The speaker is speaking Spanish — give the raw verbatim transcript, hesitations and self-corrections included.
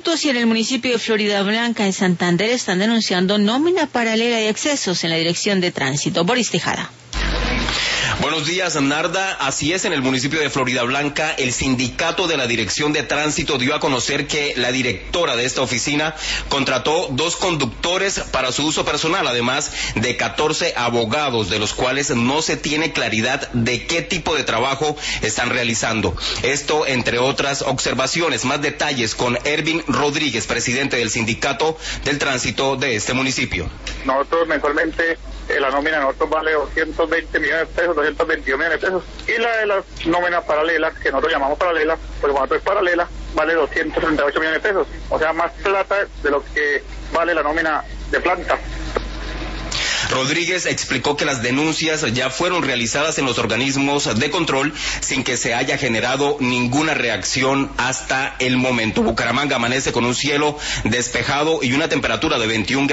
conductos y en el municipio de Floridablanca, en Santander, están denunciando nómina paralela y excesos en la Dirección de Tránsito. Boris Tejada. Buenos días, Narda. Así es, en el municipio de Floridablanca, el sindicato de la Dirección de Tránsito dio a conocer que la directora de esta oficina contrató dos conductores para su uso personal, además de catorce abogados, de los cuales no se tiene claridad de qué tipo de trabajo están realizando. Esto, entre otras observaciones. Más detalles con Ervin Rodríguez, presidente del sindicato del tránsito de este municipio. Nosotros mensualmente, eh, la nómina de nosotros vale doscientos veinte millones de pesos, doscientos veintidós millones de pesos, y la de las nóminas paralelas, que nosotros llamamos paralelas, pues cuando es paralela, vale doscientos treinta y ocho millones de pesos, o sea, más plata de lo que vale la nómina de planta. Rodríguez explicó que las denuncias ya fueron realizadas en los organismos de control sin que se haya generado ninguna reacción hasta el momento. Bucaramanga amanece con un cielo despejado y una temperatura de veintiún grados.